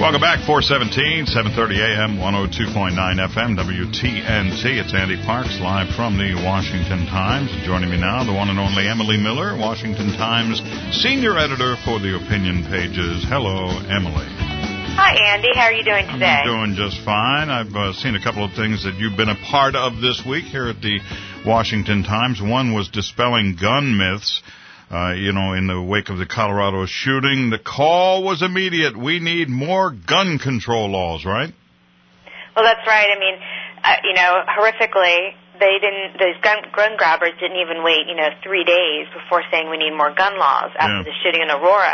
Welcome back, 417, 730 AM, 102.9 FM, WTNT. It's Andy Parks, live from the Washington Times. Joining me now, the one and only Emily Miller, Washington Times senior editor for the opinion pages. Hello, Emily. Hi, Andy. How are you doing today? I'm doing just fine. I've seen a couple of things that you've been a part of this week here at the Washington Times. One was dispelling gun myths. In the wake of the Colorado shooting, the call was immediate. We need more gun control laws, right? Well, that's right. I mean, horrifically, those gun grabbers didn't even wait, 3 days before saying we need more gun laws after the shooting in Aurora.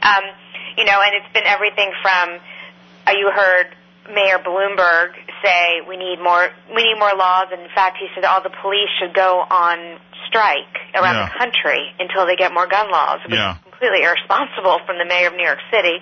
And it's been everything from, you heard Mayor Bloomberg say we need more laws. And in fact, he said all the police should go on strike around the country until they get more gun laws. It was completely irresponsible from the mayor of New York City.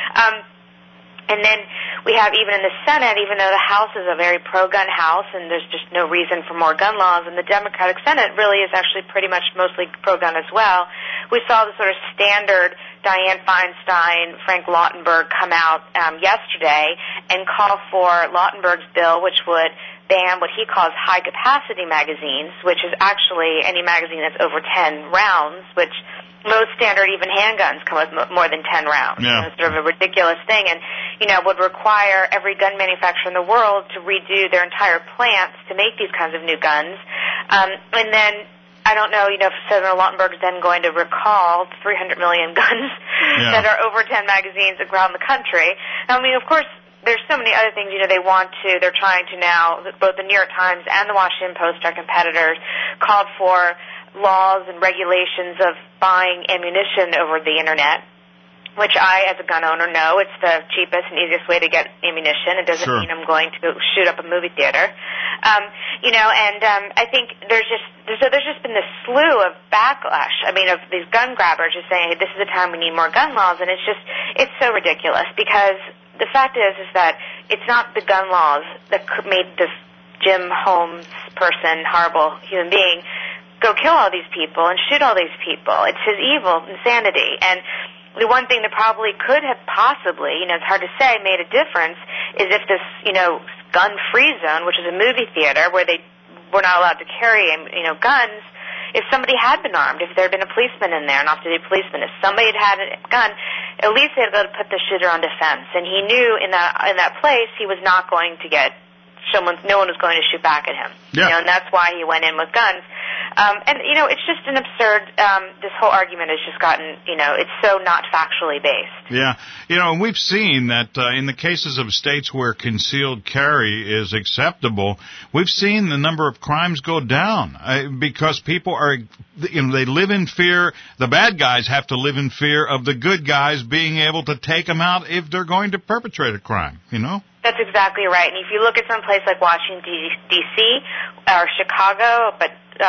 And then we have even in the Senate, even though the House is a very pro-gun House and there's just no reason for more gun laws, and the Democratic Senate really is actually pretty much mostly pro-gun as well, we saw the sort of standard Dianne Feinstein, Frank Lautenberg come out yesterday and call for Lautenberg's bill, which would ban what he calls high-capacity magazines, which is actually any magazine that's over 10 rounds, which most standard even handguns come with more than 10 rounds. Yeah. It's sort of a ridiculous thing and, would require every gun manufacturer in the world to redo their entire plants to make these kinds of new guns. And then I don't know, if Senator Lautenberg is then going to recall 300 million guns that are over 10 magazines around the country. I mean, of course, there's so many other things, they're trying to now, both the New York Times and the Washington Post, our competitors, called for laws and regulations of buying ammunition over the Internet, which I, as a gun owner, know it's the cheapest and easiest way to get ammunition. It doesn't mean I'm going to shoot up a movie theater. I think there's just been this slew of backlash, of these gun grabbers just saying, hey, this is the time we need more gun laws, and it's so ridiculous because the fact is that it's not the gun laws that made this Jim Holmes person, horrible human being, go kill all these people and shoot all these people. It's his evil insanity. And the one thing that probably could have possibly, it's hard to say, made a difference is if this, gun-free zone, which is a movie theater where they were not allowed to carry, guns, if somebody had been armed, if there had been a policeman in there, an off-duty policeman, if somebody had a gun, at least they had to put the shooter on defense. And he knew in that place he was not going to get no one was going to shoot back at him. Yeah. And that's why he went in with guns. It's just an absurd, this whole argument has just gotten, it's so not factually based. Yeah. And we've seen that in the cases of states where concealed carry is acceptable, we've seen the number of crimes go down because people are, they live in fear. The bad guys have to live in fear of the good guys being able to take them out if they're going to perpetrate a crime, That's exactly right. And if you look at some place like Washington, D.C. or Chicago, but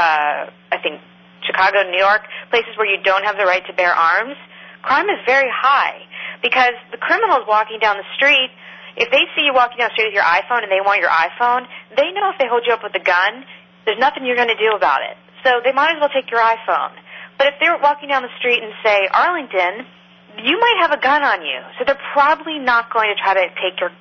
I think Chicago, New York, places where you don't have the right to bear arms, crime is very high because the criminals walking down the street, if they see you walking down the street with your iPhone and they want your iPhone, they know if they hold you up with a gun, there's nothing you're going to do about it. So they might as well take your iPhone. But if they're walking down the street and say, Arlington, you might have a gun on you, so they're probably not going to try to take your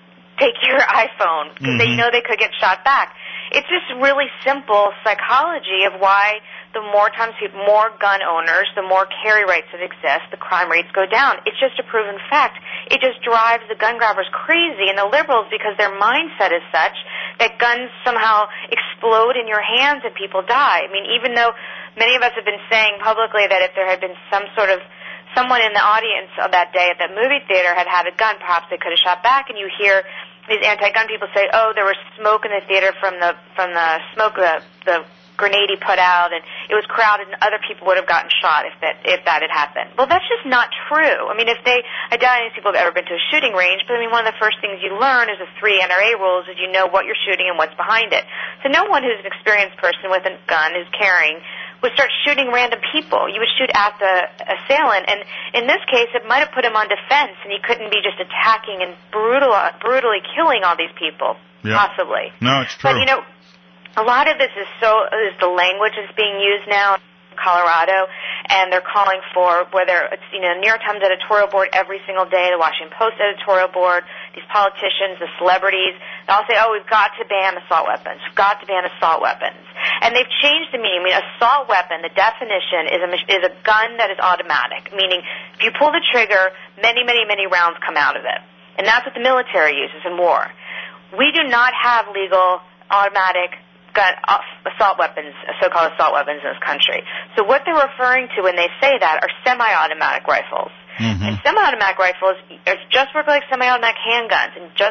iPhone because they know they could get shot back. It's just really simple psychology of why the more times more gun owners, the more carry rates that exist, the crime rates go down. It's just a proven fact. It just drives the gun grabbers crazy and the liberals because their mindset is such that guns somehow explode in your hands and people die. I mean, even though many of us have been saying publicly that if there had been someone in the audience of that day at that movie theater had a gun, perhaps they could have shot back, and you hear these anti-gun people say, oh, there was smoke in the theater from the smoke the grenade he put out, and it was crowded, and other people would have gotten shot if that had happened. Well, that's just not true. I mean, I doubt any people have ever been to a shooting range, but I mean, one of the first things you learn is the 3 NRA rules is you know what you're shooting and what's behind it. So no one who's an experienced person with a gun who's carrying would start shooting random people. You would shoot at the assailant, and in this case, it might have put him on defense, and he couldn't be just attacking and brutally killing all these people, possibly. No, it's true. But, a lot of this is the language that's being used now. Colorado, and they're calling for, whether it's, New York Times editorial board every single day, the Washington Post editorial board, these politicians, the celebrities, they all say, we've got to ban assault weapons. We've got to ban assault weapons. And they've changed the meaning. Assault weapon, the definition is a gun that is automatic, meaning if you pull the trigger, many, many, many rounds come out of it. And that's what the military uses in war. We do not have legal automatic assault weapons, so-called assault weapons in this country. So what they're referring to when they say that are semi-automatic rifles. Mm-hmm. And semi-automatic rifles just work like semi-automatic handguns,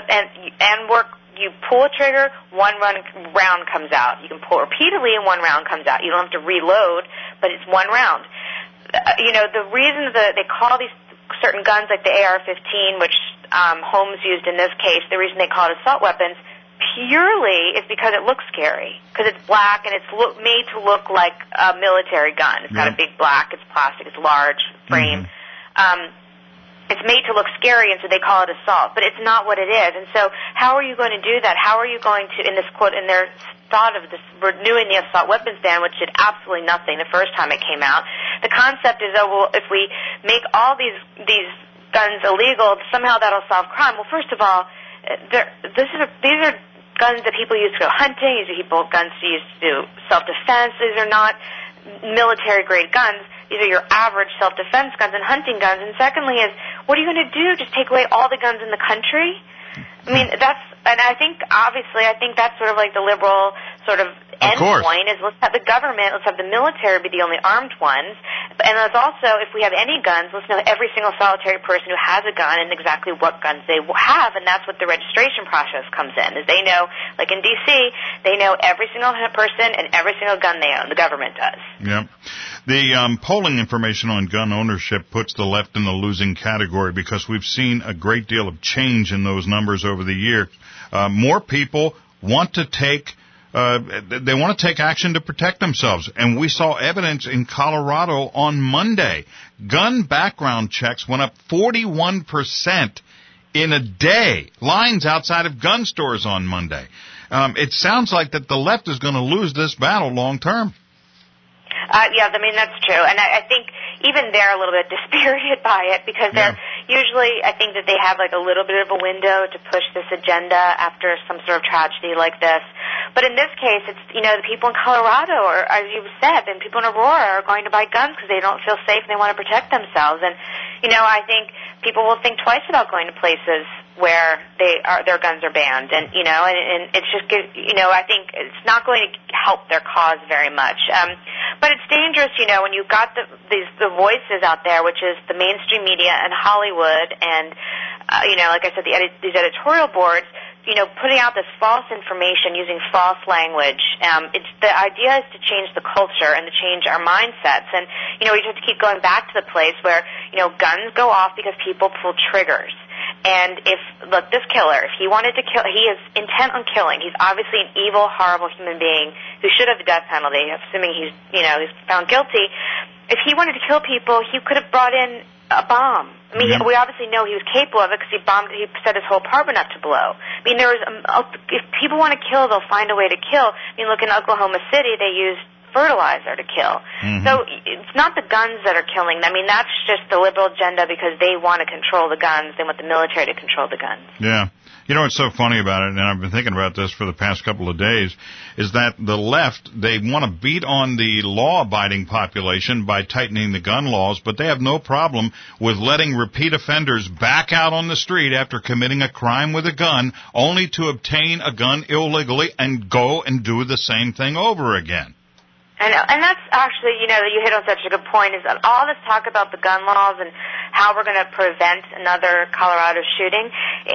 and work. You pull a trigger, one round comes out. You can pull repeatedly, and one round comes out. You don't have to reload, but it's one round. The reason that they call these certain guns, like the AR-15, which Holmes used in this case, the reason they call it assault weapons purely is because it looks scary, because it's black and it's made to look like a military gun. It's got a big black, it's plastic, it's large frame. Mm-hmm. It's made to look scary, and so they call it assault, but it's not what it is. And so how are you going to do that? How are you going to, in this quote, in their thought of this renewing the assault weapons ban, which did absolutely nothing the first time it came out, the concept is, if we make all these guns illegal, somehow that'll solve crime. Well, first of all, these are guns that people use to go hunting. These are guns used to do self-defense. These are not military-grade guns. These are your average self-defense guns and hunting guns. And secondly is, what are you going to do? Just take away all the guns in the country? I mean, I think that's sort of like the liberal sort of end point is let's have the government, let's have the military be the only armed ones. And let's also, if we have any guns, let's know every single solitary person who has a gun and exactly what guns they have. And that's what the registration process comes in, is they know, like in D.C., they know every single person and every single gun they own. The government does. Yeah. The polling information on gun ownership puts the left in the losing category because we've seen a great deal of change in those numbers over the year. More people want to take action to protect themselves, and we saw evidence in Colorado on Monday. Gun background checks went up 41% in a day. Lines outside of gun stores on Monday. It sounds like that the left is going to lose this battle long term. Yeah, I mean, that's true. And I think even they're a little bit dispirited by it because they're usually, I think that they have like a little bit of a window to push this agenda after some sort of tragedy like this. But in this case, it's, the people in Colorado, or as you've said, and people in Aurora are going to buy guns because they don't feel safe and they want to protect themselves. And, I think people will think twice about going to places where their guns are banned, and it's just, I think it's not going to help their cause very much. But it's dangerous, when you've got the voices out there, which is the mainstream media and Hollywood, and like I said, these editorial boards, putting out this false information using false language. The idea is to change the culture and to change our mindsets, and we just have to keep going back to the place where guns go off because people pull triggers. And look, this killer, if he wanted to kill, he is intent on killing. He's obviously an evil, horrible human being who should have the death penalty, assuming he's found guilty. If he wanted to kill people, he could have brought in a bomb. I mean, we obviously know he was capable of it because he set his whole apartment up to blow. I mean, if people want to kill, they'll find a way to kill. I mean, look, in Oklahoma City, they used fertilizer to kill. Mm-hmm. So it's not the guns that are killing. I mean, that's just the liberal agenda because they want to control the guns. They want the military to control the guns. Yeah. What's so funny about it, and I've been thinking about this for the past couple of days, is that the left, they want to beat on the law-abiding population by tightening the gun laws, but they have no problem with letting repeat offenders back out on the street after committing a crime with a gun, only to obtain a gun illegally and go and do the same thing over again. And that's actually, you hit on such a good point, is that all this talk about the gun laws and how we're going to prevent another Colorado shooting,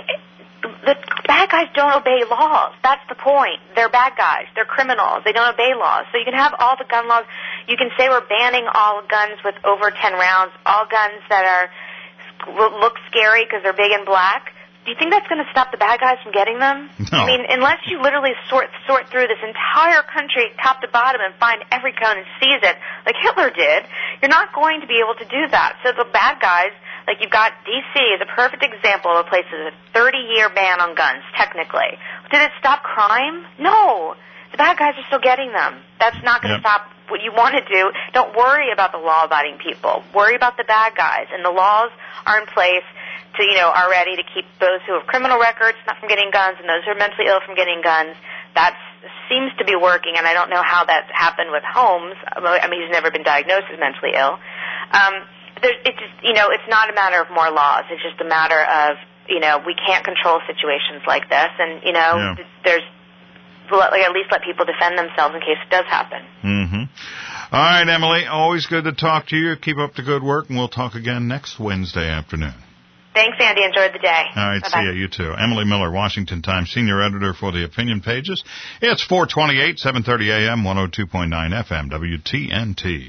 the bad guys don't obey laws. That's the point. They're bad guys. They're criminals. They don't obey laws. So you can have all the gun laws. You can say we're banning all guns with over 10 rounds, all guns that look scary because they're big and black. Do you think that's going to stop the bad guys from getting them? No. I mean, unless you literally sort through this entire country top to bottom and find every gun and seize it, like Hitler did, you're not going to be able to do that. So the bad guys, like you've got D.C. is a perfect example of a place with a 30-year ban on guns, technically. Did it stop crime? No. The bad guys are still getting them. That's not going to stop what you want to do, don't worry about the law-abiding people. Worry about the bad guys. And the laws are in place to, already to keep those who have criminal records not from getting guns and those who are mentally ill from getting guns. That seems to be working, and I don't know how that's happened with Holmes. I mean, he's never been diagnosed as mentally ill. It's not a matter of more laws. It's just a matter of, we can't control situations like this, and, there's at least let people defend themselves in case it does happen. Mm-hmm. All right, Emily, always good to talk to you. Keep up the good work, and we'll talk again next Wednesday afternoon. Thanks, Andy. Enjoyed the day. All right, Bye-bye. see you too. Emily Miller, Washington Times senior editor for the Opinion Pages. It's 4:28, 7:30 a.m., 102.9 FM, WTNT.